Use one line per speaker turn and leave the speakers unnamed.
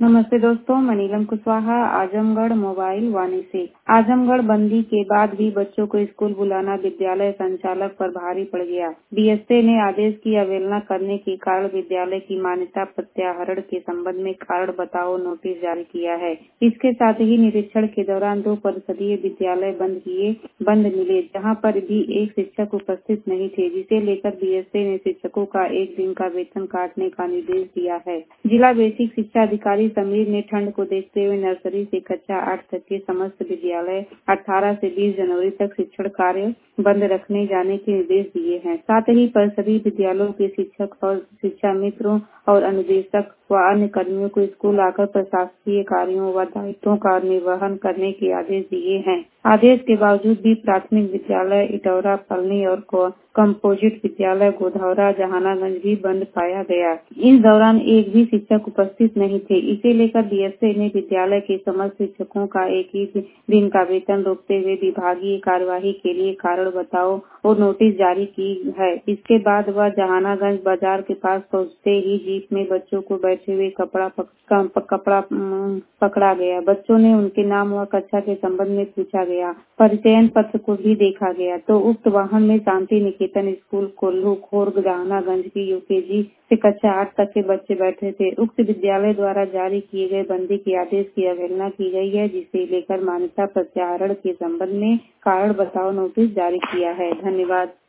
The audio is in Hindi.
नमस्ते दोस्तों, मैं नीलम कुशवाहा आजमगढ़ मोबाइल वाणी से। आजमगढ़ बंदी के बाद भी बच्चों को स्कूल बुलाना विद्यालय संचालक पर भारी पड़ गया। बीएसए ने आदेश की अवहेलना करने के कारण विद्यालय की मान्यता प्रत्याहरण के संबंध में कारण बताओ नोटिस जारी किया है। इसके साथ ही निरीक्षण के दौरान 2 परिषदीय विद्यालय बंद मिले, जहाँ पर भी एक शिक्षक उपस्थित नहीं थे, जिसे लेकर बीएसए ने शिक्षकों का 1 दिन का वेतन काटने का निर्देश दिया है। जिला बेसिक शिक्षा अधिकारी समीर ने ठंड को देखते हुए नर्सरी से कक्षा 8 तक के समस्त विद्यालय 18 से 20 जनवरी तक शिक्षण कार्य बंद रखने जाने के निर्देश दिए हैं। साथ ही पर सभी विद्यालयों के शिक्षक और शिक्षा मित्रों और अनुदेशक व अन्य कर्मियों को स्कूल आकर प्रशासकीय कार्यों व दायित्वों का निर्वहन करने के आदेश दिए हैं। आदेश के बावजूद भी प्राथमिक विद्यालय इटौरा पलनी और कंपोजिट विद्यालय गोधौरा जहानागंज भी बंद पाया गया। इस दौरान एक भी शिक्षक उपस्थित नहीं थे। इसे लेकर बीएसए ने विद्यालय के समस्त शिक्षकों का 1 दिन का वेतन रोकते हुए विभागीय कार्यवाही के लिए कारण बताओ और नोटिस जारी की है। इसके बाद वह जहानागंज बाजार के पास पहुंचते ही जीप में बच्चों को बैठे हुए पकड़ा गया। बच्चों ने उनके नाम व कक्षा के संबंध में पूछा गया। परिचयन पत्र को भी देखा गया तो उक्त वाहन में शांति निकेतन स्कूल कोल्लू खोर्ग जहानागंज की यूकेजी से कक्षा 8 तक के बच्चे बैठे थे। उक्त विद्यालय द्वारा जारी किए गए बंदी के आदेश की अवहेलना की गई है, जिसे लेकर मान्यता प्रत्याहरण के संबंध में कारण बताओ नोटिस जारी किया है। धन्यवाद।